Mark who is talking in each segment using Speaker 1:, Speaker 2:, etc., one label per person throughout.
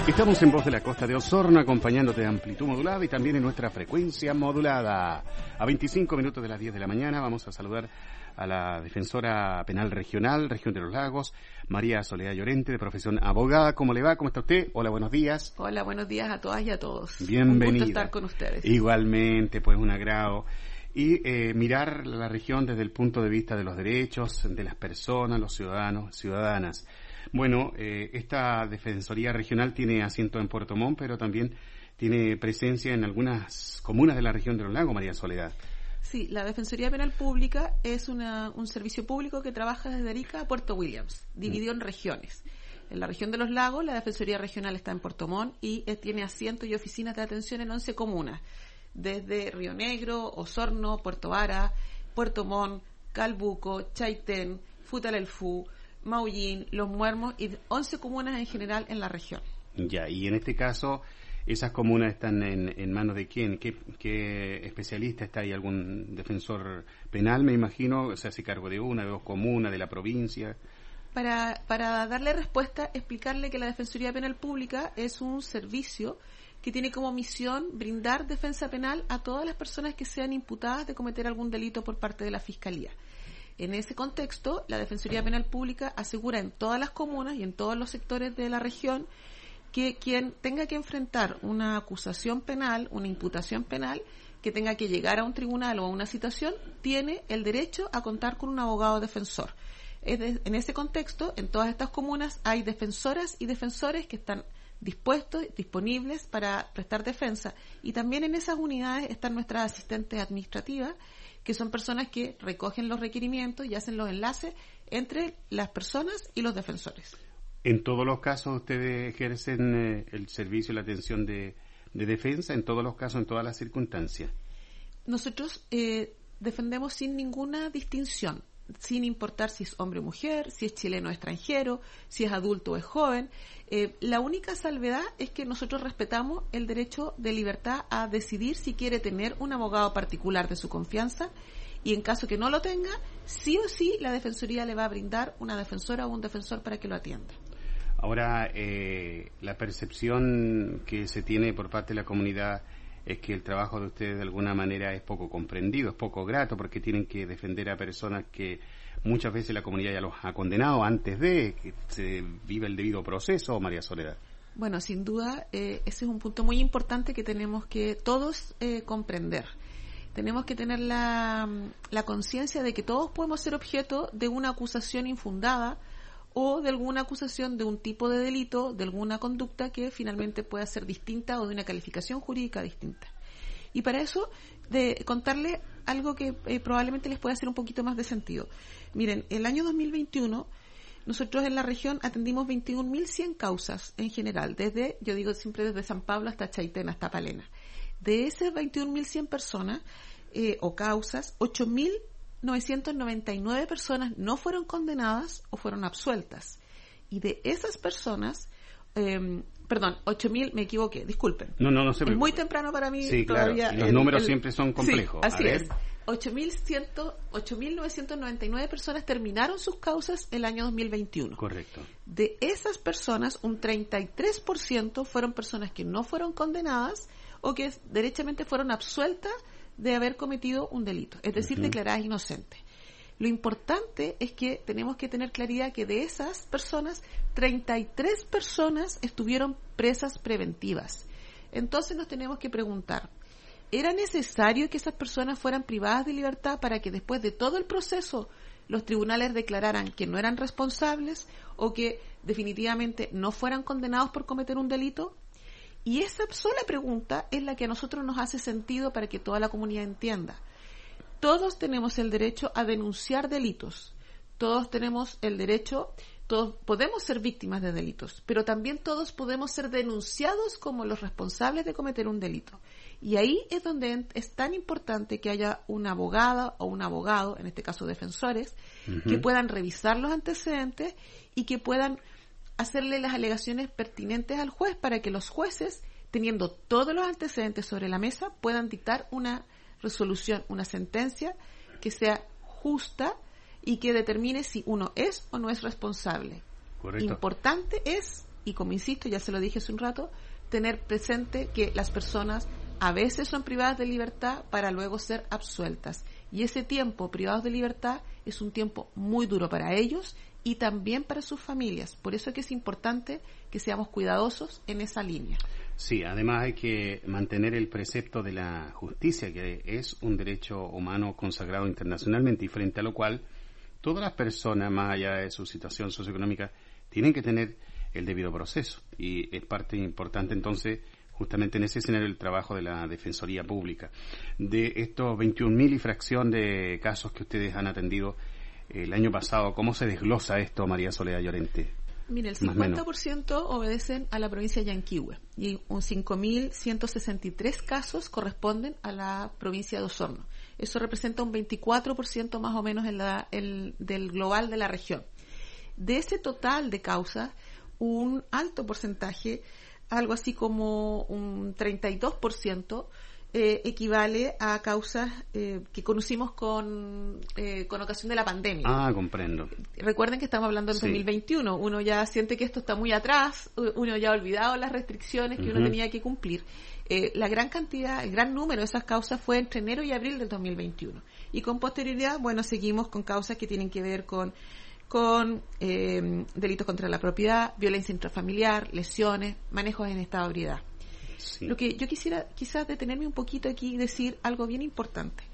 Speaker 1: Estamos en Voz de la Costa de Osorno, acompañándote de amplitud modulada y también en nuestra frecuencia modulada. A 25 minutos de las 10 de la mañana vamos a saludar a la defensora penal regional, Región de los Lagos, María Soledad Llorente, de profesión abogada. ¿Cómo le va? ¿Cómo está usted? Hola, buenos días.
Speaker 2: Hola, buenos días a todas y a todos.
Speaker 1: Bienvenida.
Speaker 2: Un gusto estar con ustedes.
Speaker 1: Igualmente, pues un agrado. Y mirar la región desde el punto de vista de los derechos de las personas, los ciudadanos, ciudadanas. Bueno, esta Defensoría Regional tiene asiento en Puerto Montt, pero también tiene presencia en algunas comunas de la región de los lagos, María Soledad.
Speaker 2: Sí, la Defensoría Penal Pública es un servicio público que trabaja desde Arica a Puerto Williams, dividido en regiones. En la región de los lagos, la Defensoría Regional está en Puerto Montt y tiene asientos y oficinas de atención en 11 comunas, desde Río Negro, Osorno, Puerto Vara, Puerto Montt, Calbuco, Chaitén, Futalelfú, Maullín, Los Muermos y 11 comunas en general en la región.
Speaker 1: Ya, y en este caso, ¿esas comunas están en manos de quién? ¿Qué especialista está ahí? ¿Algún defensor penal, me imagino? ¿Se hace cargo de una, de dos comunas, de la provincia?
Speaker 2: Para darle respuesta, explicarle que la Defensoría Penal Pública es un servicio que tiene como misión brindar defensa penal a todas las personas que sean imputadas de cometer algún delito por parte de la Fiscalía. En ese contexto, la Defensoría Penal Pública asegura en todas las comunas y en todos los sectores de la región que quien tenga que enfrentar una acusación penal, una imputación penal, que tenga que llegar a un tribunal o a una citación, tiene el derecho a contar con un abogado defensor. En ese contexto, en todas estas comunas hay defensoras y defensores que están dispuestos, disponibles para prestar defensa, y también en esas unidades están nuestras asistentes administrativas, que son personas que recogen los requerimientos y hacen los enlaces entre las personas y los defensores.
Speaker 1: ¿En todos los casos ustedes ejercen el servicio y la atención de defensa? ¿En todos los casos, en todas las circunstancias?
Speaker 2: Nosotros defendemos sin ninguna distinción, sin importar si es hombre o mujer, si es chileno o extranjero, si es adulto o es joven. La única salvedad es que nosotros respetamos el derecho de libertad a decidir si quiere tener un abogado particular de su confianza, y en caso que no lo tenga, sí o sí la Defensoría le va a brindar una defensora o un defensor para que lo atienda.
Speaker 1: Ahora, la percepción que se tiene por parte de la comunidad es que el trabajo de ustedes de alguna manera es poco comprendido, es poco grato, porque tienen que defender a personas que muchas veces la comunidad ya los ha condenado antes de que se viva el debido proceso, María Soledad.
Speaker 2: Bueno, sin duda, ese es un punto muy importante que tenemos que todos comprender. Tenemos que tener la conciencia de que todos podemos ser objeto de una acusación infundada o de alguna acusación de un tipo de delito, de alguna conducta que finalmente pueda ser distinta o de una calificación jurídica distinta. Y para eso, de contarle algo que probablemente les pueda hacer un poquito más de sentido. Miren, el año 2021, nosotros en la región atendimos 21.100 causas en general, yo digo siempre desde San Pablo hasta Chaitén, hasta Palena. De esas 21.100 personas o causas, 8.999 personas no fueron condenadas o fueron absueltas. Y de esas personas, 8.000, me equivoqué, disculpen.
Speaker 1: No se preocupe.
Speaker 2: Es muy temprano para mí.
Speaker 1: Sí,
Speaker 2: todavía.
Speaker 1: Claro. Los números siempre son complejos.
Speaker 2: Sí, así es. 8.999 personas terminaron sus causas el año 2021.
Speaker 1: Correcto.
Speaker 2: De esas personas, un 33% fueron personas que no fueron condenadas o que derechamente fueron absueltas de haber cometido un delito, es decir, declaradas inocentes. Lo importante es que tenemos que tener claridad que de esas personas, 33 personas estuvieron presas preventivas. Entonces nos tenemos que preguntar, ¿era necesario que esas personas fueran privadas de libertad para que después de todo el proceso los tribunales declararan que no eran responsables o que definitivamente no fueran condenados por cometer un delito? Y esa sola pregunta es la que a nosotros nos hace sentido para que toda la comunidad entienda. Todos tenemos el derecho a denunciar delitos. Todos tenemos el derecho, todos podemos ser víctimas de delitos, pero también todos podemos ser denunciados como los responsables de cometer un delito. Y ahí es donde es tan importante que haya una abogada o un abogado, en este caso defensores, que puedan revisar los antecedentes y que puedan hacerle las alegaciones pertinentes al juez para que los jueces, teniendo todos los antecedentes sobre la mesa, puedan dictar una resolución, una sentencia que sea justa y que determine si uno es o no es responsable.
Speaker 1: Correcto.
Speaker 2: Importante es y como insisto, ya se lo dije hace un rato, tener presente que las personas a veces son privadas de libertad para luego ser absueltas. Y ese tiempo privados de libertad es un tiempo muy duro para ellos y también para sus familias. Por eso es que es importante que seamos cuidadosos en esa línea.
Speaker 1: Sí, además hay que mantener el precepto de la justicia, que es un derecho humano consagrado internacionalmente y frente a lo cual todas las personas, más allá de su situación socioeconómica, tienen que tener el debido proceso. Y es parte importante entonces, justamente en ese escenario, el trabajo de la Defensoría Pública. De estos 21.000 y fracción de casos que ustedes han atendido el año pasado, ¿cómo se desglosa esto, María Soledad Llorente?
Speaker 2: Mire, el 50% obedecen a la provincia de Yanquihue y un 5.163 casos corresponden a la provincia de Osorno. Eso representa un 24% más o menos del global de la región. De ese total de causas, un alto porcentaje, algo así como un 32%, equivale a causas que conocimos con ocasión de la pandemia.
Speaker 1: Ah, comprendo.
Speaker 2: Recuerden que estamos hablando del 2021. Uno ya siente que esto está muy atrás, uno ya ha olvidado las restricciones que uno tenía que cumplir. La gran cantidad, el gran número de esas causas fue entre enero y abril del 2021. Y con posterioridad, bueno, seguimos con causas que tienen que ver con delitos contra la propiedad, violencia intrafamiliar, lesiones, manejos en estado de ebriedad. Sí. Lo que yo quisiera quizás detenerme un poquito aquí y decir algo bien importante.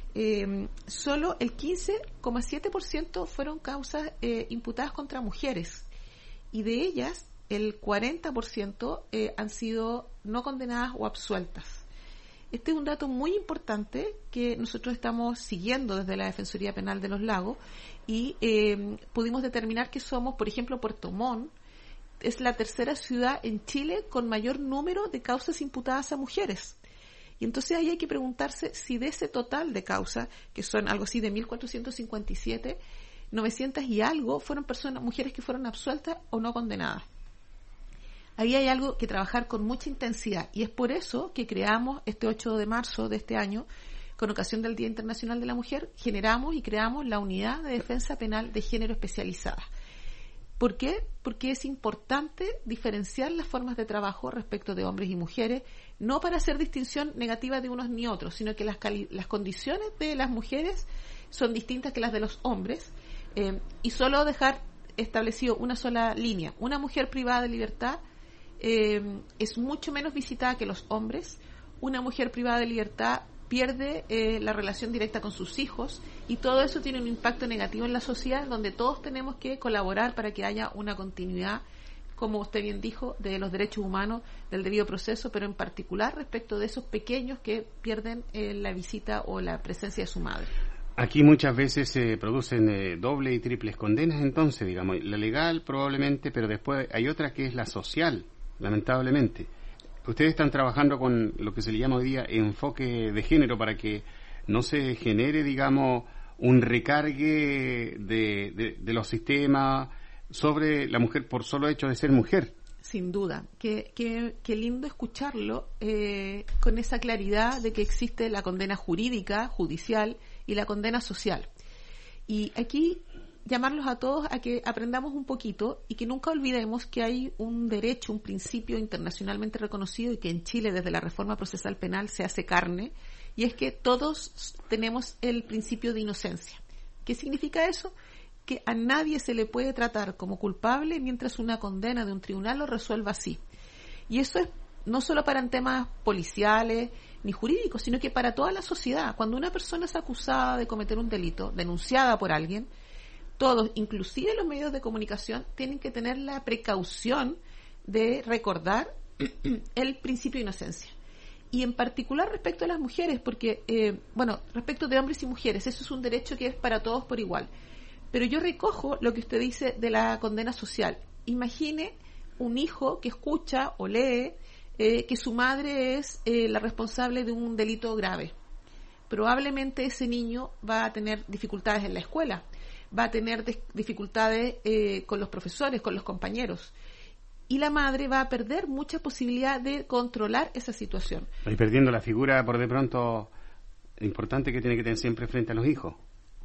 Speaker 2: Solo el 15,7% fueron causas imputadas contra mujeres y de ellas el 40% han sido no condenadas o absueltas. Este es un dato muy importante que nosotros estamos siguiendo desde la Defensoría Penal de los Lagos y pudimos determinar que somos, por ejemplo, Puerto Montt es la tercera ciudad en Chile con mayor número de causas imputadas a mujeres. Y entonces ahí hay que preguntarse si de ese total de causas, que son algo así de 1.457, 900 y algo fueron mujeres que fueron absueltas o no condenadas. Ahí hay algo que trabajar con mucha intensidad y es por eso que creamos este 8 de marzo de este año, con ocasión del Día Internacional de la Mujer, generamos y creamos la Unidad de Defensa Penal de Género Especializada. ¿Por qué? Porque es importante diferenciar las formas de trabajo respecto de hombres y mujeres, no para hacer distinción negativa de unos ni otros, sino que las condiciones de las mujeres son distintas que las de los hombres y solo dejar establecido una sola línea. Una mujer privada de libertad es mucho menos visitada que los hombres. Una mujer privada de libertad pierde la relación directa con sus hijos y todo eso tiene un impacto negativo en la sociedad donde todos tenemos que colaborar para que haya una continuidad, como usted bien dijo, de los derechos humanos, del debido proceso, pero en particular respecto de esos pequeños que pierden la visita o la presencia de su madre.
Speaker 1: Aquí muchas veces se producen doble y triples condenas, entonces, digamos, la legal probablemente, pero después hay otra que es la social, lamentablemente. Ustedes están trabajando con lo que se le llama hoy día enfoque de género para que no se genere, digamos, un recargue de los sistemas sobre la mujer por solo hecho de ser mujer.
Speaker 2: Sin duda. Qué lindo escucharlo con esa claridad de que existe la condena jurídica, judicial y la condena social. Y aquí llamarlos a todos a que aprendamos un poquito y que nunca olvidemos que hay un derecho, un principio internacionalmente reconocido y que en Chile desde la reforma procesal penal se hace carne, y es que todos tenemos el principio de inocencia. ¿Qué significa eso? Que a nadie se le puede tratar como culpable mientras una condena de un tribunal lo resuelva así. Y eso es no solo para temas policiales ni jurídicos, sino que para toda la sociedad. Cuando una persona es acusada de cometer un delito, denunciada por alguien, todos, inclusive los medios de comunicación, tienen que tener la precaución de recordar el principio de inocencia. Y en particular respecto a las mujeres, porque, respecto de hombres y mujeres, eso es un derecho que es para todos por igual. Pero yo recojo lo que usted dice de la condena social. Imagine un hijo que escucha o lee que su madre es la responsable de un delito grave. Probablemente ese niño va a tener dificultades en la escuela, va a tener dificultades con los profesores, con los compañeros. Y la madre va a perder mucha posibilidad de controlar esa situación.
Speaker 1: Y perdiendo la figura, por de pronto, importante que tiene que tener siempre frente a los hijos.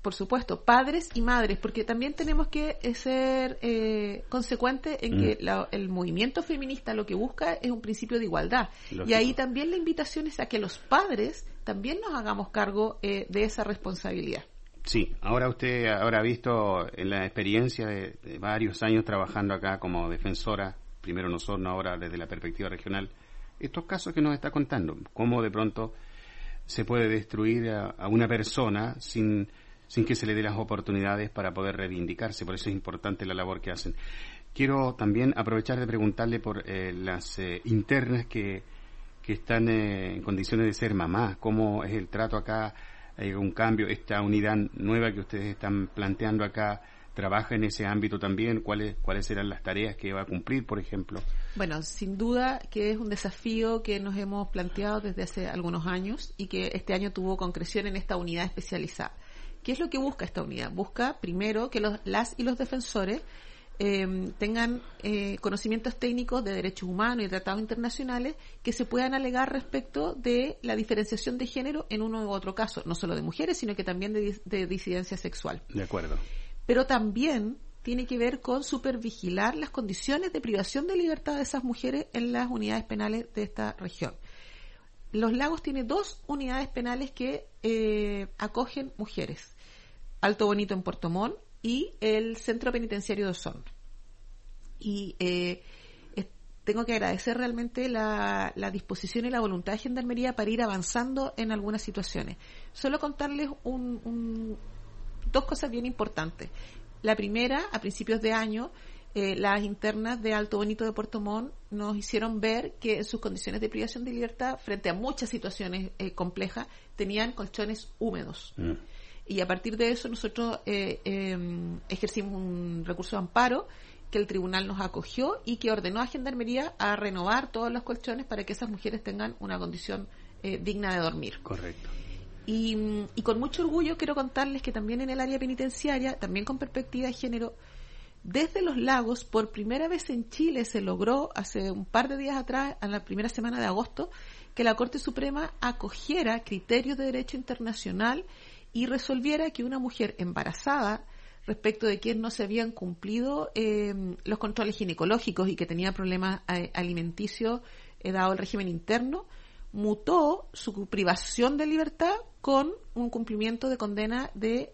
Speaker 2: Por supuesto, padres y madres, porque también tenemos que ser consecuentes en que el movimiento feminista lo que busca es un principio de igualdad. Lógico. Y ahí también la invitación es a que los padres también nos hagamos cargo de esa responsabilidad.
Speaker 1: Sí, ahora usted habrá visto en la experiencia de varios años trabajando acá como defensora, primero en Osorno, ahora desde la perspectiva regional, estos casos que nos está contando, cómo de pronto se puede destruir a una persona sin que se le dé las oportunidades para poder reivindicarse. Por eso es importante la labor que hacen. Quiero también aprovechar de preguntarle por las internas que están en condiciones de ser mamá. ¿Cómo es el trato acá? ¿Hay algún cambio? ¿Esta unidad nueva que ustedes están planteando acá trabaja en ese ámbito también? ¿Cuáles serán las tareas que va a cumplir, por ejemplo?
Speaker 2: Bueno, sin duda que es un desafío que nos hemos planteado desde hace algunos años y que este año tuvo concreción en esta unidad especializada. ¿Qué es lo que busca esta unidad? Busca, primero, que las y los defensores tengan conocimientos técnicos de derechos humanos y tratados internacionales que se puedan alegar respecto de la diferenciación de género en uno u otro caso, no solo de mujeres, sino que también de disidencia sexual.
Speaker 1: De acuerdo.
Speaker 2: Pero también tiene que ver con supervigilar las condiciones de privación de libertad de esas mujeres en las unidades penales de esta región. Los Lagos tiene 2 unidades penales que acogen mujeres. Alto Bonito en Puerto Montt y el Centro Penitenciario de Osorno. Y tengo que agradecer realmente la disposición y la voluntad de Gendarmería para ir avanzando en algunas situaciones. Solo contarles 2 cosas bien importantes. La primera, a principios de año, las internas de Alto Bonito de Puerto Montt nos hicieron ver que en sus condiciones de privación de libertad, frente a muchas situaciones complejas, tenían colchones húmedos. Y a partir de eso nosotros ejercimos un recurso de amparo que el tribunal nos acogió y que ordenó a Gendarmería a renovar todos los colchones para que esas mujeres tengan una condición digna de dormir.
Speaker 1: Correcto.
Speaker 2: Y con mucho orgullo quiero contarles que también en el área penitenciaria, también con perspectiva de género, desde Los Lagos, por primera vez en Chile se logró, hace un par de días atrás, en la primera semana de agosto, que la Corte Suprema acogiera criterios de derecho internacional y resolviera que una mujer embarazada, respecto de quien no se habían cumplido los controles ginecológicos y que tenía problemas alimenticios dado el régimen interno, mutó su privación de libertad con un cumplimiento de condena de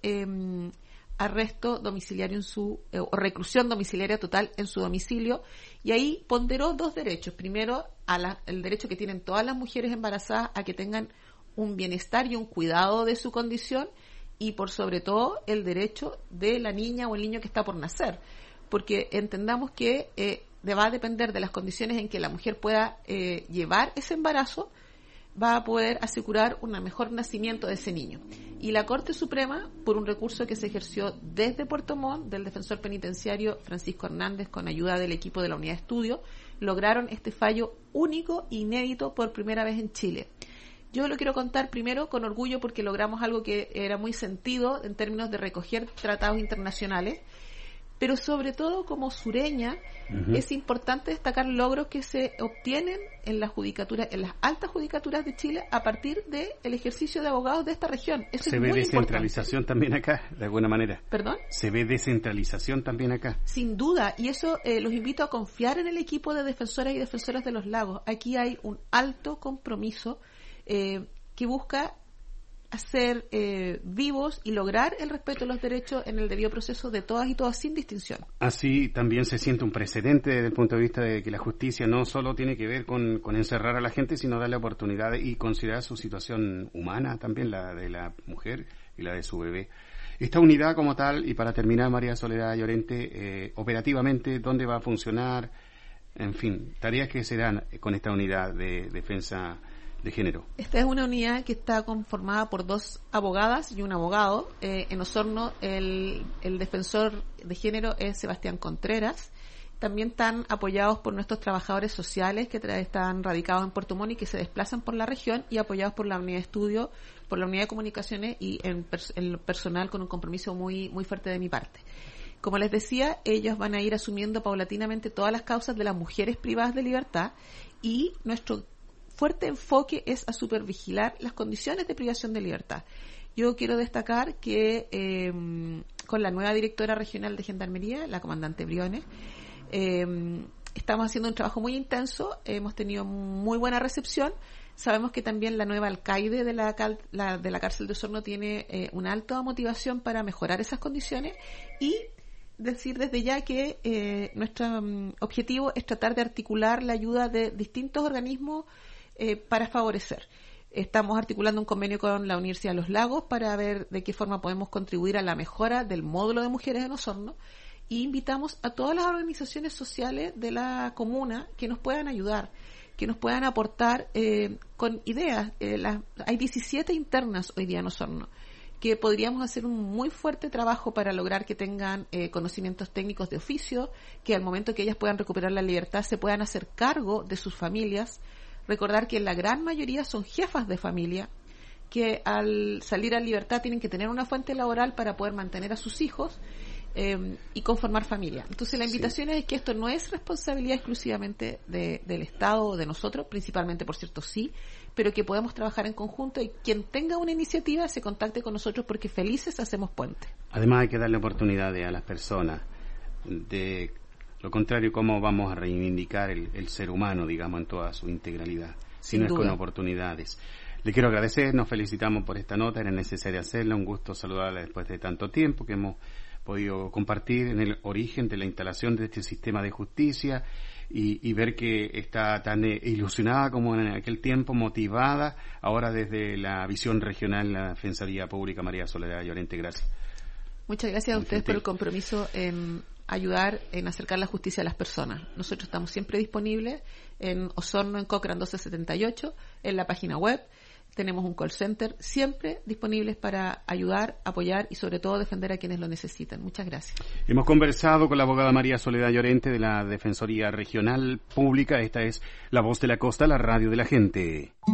Speaker 2: arresto domiciliario o reclusión domiciliaria total en su domicilio, y ahí ponderó 2 derechos. Primero, el derecho que tienen todas las mujeres embarazadas a que tengan un bienestar y un cuidado de su condición, y por sobre todo el derecho de la niña o el niño que está por nacer, porque entendamos que va a depender de las condiciones en que la mujer pueda llevar ese embarazo, va a poder asegurar un mejor nacimiento de ese niño. Y la Corte Suprema, por un recurso que se ejerció desde Puerto Montt, del defensor penitenciario Francisco Hernández, con ayuda del equipo de la unidad de estudio, lograron este fallo único e inédito por primera vez en Chile. Yo lo quiero contar primero con orgullo porque logramos algo que era muy sentido en términos de recoger tratados internacionales, pero sobre todo como sureña es importante destacar logros que se obtienen en las judicaturas, en las altas judicaturas de Chile a partir del ejercicio de abogados de esta región. Eso
Speaker 1: se ve descentralización también acá, de alguna manera.
Speaker 2: ¿Perdón?
Speaker 1: Se ve descentralización también acá.
Speaker 2: Sin duda, y eso los invito a confiar en el equipo de defensoras y defensores de los lagos. Aquí hay un alto compromiso que busca hacer vivos y lograr el respeto de los derechos en el debido proceso de todas y todas sin distinción.
Speaker 1: Así también se siente un precedente desde el punto de vista de que la justicia no solo tiene que ver con encerrar a la gente, sino darle oportunidades y considerar su situación humana también, la de la mujer y la de su bebé. Esta unidad como tal, y para terminar, María Soledad Llorente, operativamente, ¿dónde va a funcionar? En fin, tareas que se dan con esta unidad de defensa de género.
Speaker 2: Esta es una unidad que está conformada por 2 abogadas y un abogado. En Osorno el defensor de género es Sebastián Contreras. También están apoyados por nuestros trabajadores sociales que están radicados en Puerto Montt y que se desplazan por la región, y apoyados por la unidad de estudio, por la unidad de comunicaciones y el personal con un compromiso muy, muy fuerte de mi parte. Como les decía, ellos van a ir asumiendo paulatinamente todas las causas de las mujeres privadas de libertad, y nuestro fuerte enfoque es a supervigilar las condiciones de privación de libertad. Yo quiero destacar que con la nueva directora regional de Gendarmería, la comandante Briones, estamos haciendo un trabajo muy intenso, hemos tenido muy buena recepción. Sabemos que también la nueva alcaide de la cárcel de Osorno tiene una alta motivación para mejorar esas condiciones, y decir desde ya que nuestro objetivo es tratar de articular la ayuda de distintos organismos para favorecer. Estamos articulando un convenio con la Universidad de Los Lagos para ver de qué forma podemos contribuir a la mejora del módulo de mujeres en Osorno, y invitamos a todas las organizaciones sociales de la comuna que nos puedan ayudar, que nos puedan aportar con ideas. Hay 17 internas hoy día en Osorno, que podríamos hacer un muy fuerte trabajo para lograr que tengan conocimientos técnicos de oficio, que al momento que ellas puedan recuperar la libertad se puedan hacer cargo de sus familias. Recordar que la gran mayoría son jefas de familia, que al salir a libertad tienen que tener una fuente laboral para poder mantener a sus hijos y conformar familia. Entonces la invitación es que esto no es responsabilidad exclusivamente del Estado o de nosotros, principalmente, por cierto, sí, pero que podemos trabajar en conjunto, y quien tenga una iniciativa se contacte con nosotros, porque felices hacemos puente.
Speaker 1: Además hay que darle oportunidades a las personas. De lo contrario, ¿cómo vamos a reivindicar el ser humano, digamos, en toda su integralidad? Si no es con oportunidades. Le quiero agradecer, nos felicitamos por esta nota, era necesario hacerla, un gusto saludarla después de tanto tiempo que hemos podido compartir en el origen de la instalación de este sistema de justicia, y ver que está tan ilusionada como en aquel tiempo, motivada, ahora desde la visión regional, la Defensoría Pública. María Soledad Llorente, gracias.
Speaker 2: Muchas gracias a ustedes por el compromiso en ayudar en acercar la justicia a las personas. Nosotros estamos siempre disponibles en Osorno, en Cochrane 1278, en la página web. Tenemos un call center, siempre disponibles para ayudar, apoyar y sobre todo defender a quienes lo necesitan. Muchas gracias.
Speaker 1: Hemos conversado con la abogada María Soledad Llorente de la Defensoría Regional Pública. Esta es La Voz de la Costa, la radio de la gente.